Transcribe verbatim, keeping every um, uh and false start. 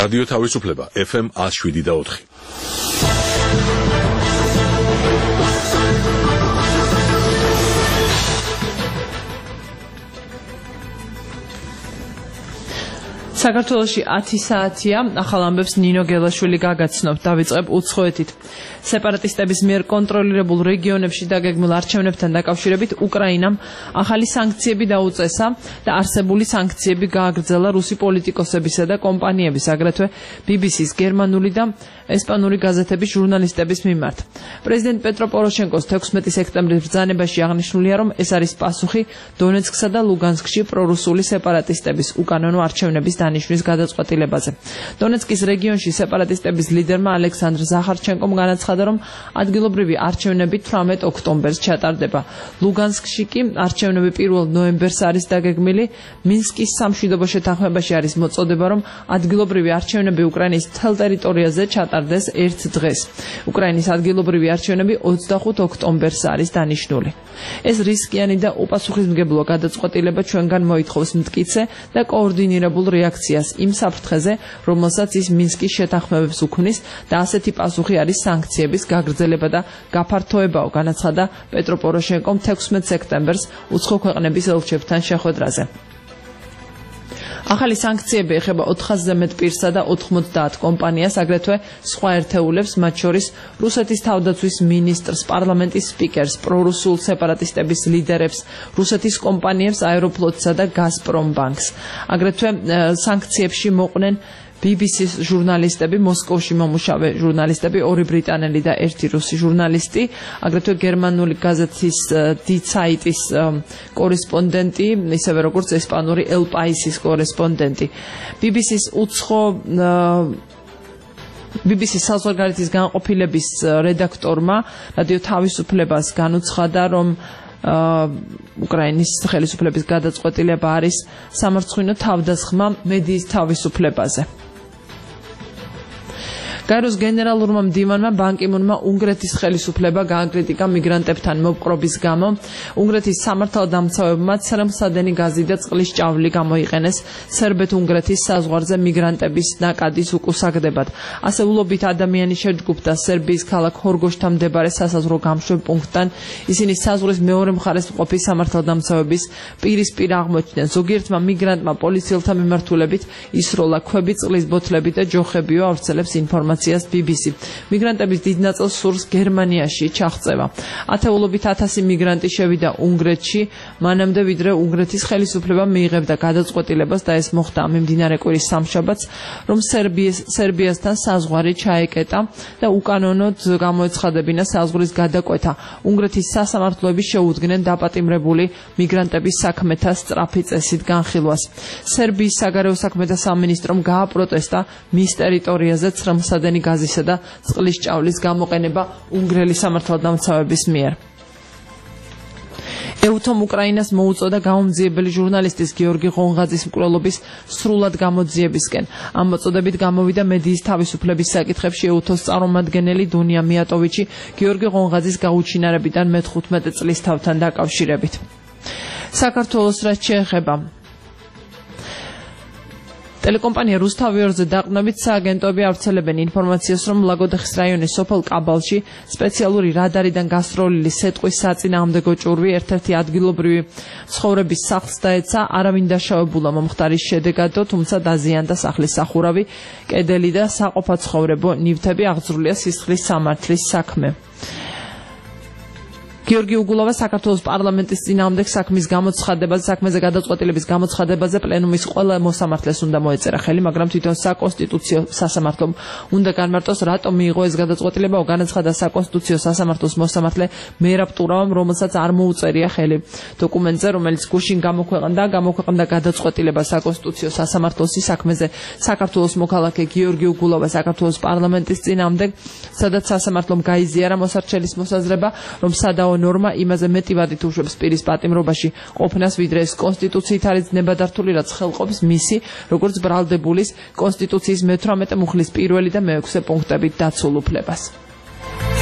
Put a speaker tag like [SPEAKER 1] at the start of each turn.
[SPEAKER 1] რადიო თავისუფლება ეფ ემ one oh seven და four.
[SPEAKER 2] საქართველოში ათი საათია, ახალ ამბებს ნინო გელაშვილი გაგაცნობ, დავიწყებ უცხოეთით. სეპარატისტების მიერ კონტროლირებულ რეგიონებში დაგეგმილ არჩევნებთან დაკავშირებით უკრაინამ ახალი სანქციები დაუწესა და არსებული სანქციები გააგრძელა რუსი პოლიტიკოსებისა და კომპანიების, აგრეთვე ბი ბი სის გერმანული და ესპანური გაზეთების ჟურნალისტების მიმართ. პრეზიდენტ პეტრო პოროშენკოს თექვსმეტი სექტემბრის ბრძანებაში აღნიშნულია, რომ ეს არის პასუხი დონეცკსა და ლუგანსკში პრორუსული სეპარატისტების უკანონო არჩევნების დანიშვნის გადაწყვეტილებაზე. დონეცკის რეგიონში სეპარატისტების ლიდერმა ალექსანდრ ზახარჩენკომ განაცხადა, რომ ადგილობრივი არჩევნები თვრამეტ ოქტომბერს ჩატარდება. ლუგანსკში კი არჩევნები პირველ ნოემბერს არის დაგეგმილი. მინსკის სამშვიდობო შეთანხმებაში არის მოწოდება, რომ ადგილობრივი არჩევნები უკრაინის მთელ ტერიტორიაზე ჩატარდეს ერთ დღეს. უკრაინის ადგილობრივი არჩევნები ოცდახუთ ოქტომბერს არის დანიშნული. ეს რისკიანი და უპასუხისმგებლო გადაწყვეტილება ჩვენგან მოითხოვს მტკიცე და კოორდინირებულ რეაქციას იმ საფრთხეზე, რომელსაც ის მინსკის შეთანხმებებს უქმნის და ასეთი პასუხი არის სანქციების გაგრძელება და გაფართოებაო, განაცხადა პეტრო პოროშენკომ თექვსმეტ სექტემბერს უცხო ქვეყნების ელჩებთან შეხვედრაზე. ახალი სანქციები ეხება ოთხ ათასზე მეტ პირსა და ოთხმოცდაათ კომპანიას, აგრეთვე სხვა ერთეულებს, მათ შორის რუსეთის თავდაცვის მინისტრს, პარლამენტის სპიკერს, პრორუსულ სეპარატისტების ლიდერებს, რუსეთის კომპანიებს, აეროფლოტსა და გაზპრომ ბანკს. აგრეთვე სანქციებში მოყვნენ ბი ბი სის ჟურნალისტები, მოსკოვში მომუშავე ჟურნალისტები, ორი ბრიტანელი და ერთი რუსი ჟურნალისტი, აგრეთვე გერმანული გაზეთის დი ცაიტის კორესპონდენტი, ისევე როგორც ესპანური ელ პაისის კორესპონდენტი. ბი ბი სის უცხო ბი ბი სის საზღვარგარეთის განყოფილების რედაქტორმა რადიო თავისუფლებას განუცხადა, რომ უკრაინის ხელისუფლების გადაწყვეტილება არის სამარცხვინო თავდასხმა მედიის თავისუფლებაზე. გაეროს გენერალურმა მდივანმა ბან კი მუნმა უნგრეთის ხელისუფლება გააკრიტიკა მიგრანტებთან მოპყრობის გამო. უნგრეთის სამართალდამცავებმა ცრემლსადენი გაზი და წყლის ჭავლი გამოიყენეს სერბეთ-უნგრეთის საზღვარზე მიგრანტების ნაკადის უკუსაგდებად. ასეულობით ადამიანი შეჯგუფდა სერბიის ქალაქ ჰორგოშთან მდებარე სასაზღვრო გამშვებ პუნქტთან. ისინი საზღვრის მეორე მხარეს მყოფი სამართალდამცავების პირისპირ აღმოჩნდნენ. ზოგიერთმა მიგრანტმა პოლიციელთა მიმართულებით ისროლა ქვები, წყლის ბოთლები და ჯოხებიო, ავრცელებს ინფორმაციას ბი ბი სი. მიგრანტების დიდ ნაწილს სურს გერმანიაში ჩაღწევა. ათეულობით ათასი მიგრანტი შევიდა უნგრეთში, მანამდე ვიდრე უნგრეთის ხელისუფლება მიიღებდა გადაწყვეტილებას და ეს მოხდა მიმდინარე კვირის სამშაბათს, რომ სერბიის სერბიასთან საზღვარი ჩაეკეტა და უკანონოდ გამოეცხადებინა საზღვრის გადაკვეთა. უნგრეთის სასამართლოები შეუდგნენ დაპატიმრებული მიგრანტების საქმეთა სწრაფი წესით განხილვას. სერბიის საგარეო საქმეთა სამინისტრომ გააპროტესტა მის ტერიტორიაზე ცრემლსადენი გაზისა და წყლის ჭავლის გამოყენება უნგრელი სამართალდამცავების მიერ. ეუთომ უკრაინას მოუწოდა გამომძიებელი ჟურნალისტის გიორგი ღონღაძის მკვლელობის სრულად გამოძიებისკენ. ამ მოწოდებით გამოვიდა მედიის თავისუფლების საკითხებში ეუთოს წარმომადგენელი დუნია მიატოვიჩი გიორგი ღონღაძის გაუჩინარებიდან მეთხუთმეტი წლის თავთან დაკავშირებით. საქართველოს რაც შეეხება ტელეკომპანია რუსთავიორზე დაყრდნობით სააგენტოები ავრცელებენ ინფორმაციას, რომ ლაგოდეხის რაიონის სოფელ კაბალში სპეციალური რადარიდან გასროლილი სეტყვის საწინააღმდეგო ჭურვი ერთ-ერთი ადგილობრივი ცხოვრების სახლს დაეცა. არავინ დაშავებულა მომხდარის შედეგადო, თუმცა დაზიანდა სახლის სახურავი, კედელი და საყოფაცხოვრებო ნივთები, აღძრულია სისხლის სამართლის საქმე. გიორგი უგულავა საქართველოს პარლამენტის წინააღმდეგ საქმის გამოცხადებაზე, საქმეზე გადაწყვეტილების გამოცხადებაზე პლენუმის ყველა მოსამართლეს უნდა მოეწერა ხელი, მაგრამ თვითონ საკონსტიტუციო სასამართლომ უნდა განმარტოს, რატომ მიიღო ეს გადაწყვეტილება. განაცხადა საკონსტიტუციო სასამართლოს მოსამართლე მერაბ ტურავამ, რომელსაც არ მოუწერია ხელი დოკუმენტზე, რომელიც გუშინ გამოქვეყნდა, გამოქვეყნდა გადაწყვეტილება საკონსტიტუციო სასამართლოსი საქმეზე საქართველოს მოქალაქე გიორგი უგულავა საქართველოს პარლამენტის წინააღმდეგ, სადაც სასამართლომ გაიზიარა მოსარჩელის მოსაზრება, რომ სადაო ნორმა იმაზე მეტი ვადით უშვებს პირის პატიმრობაში ყოფნას, ვიდრე ეს კონსტიტუციით არის ნებადართული, რაც ხელყოფს მისი, როგორც ბრალდებულის კონსტიტუციის მეთვრამეტე მუხლის პირველი და მეექვსე პუნქტებით დაცულ უფლებას.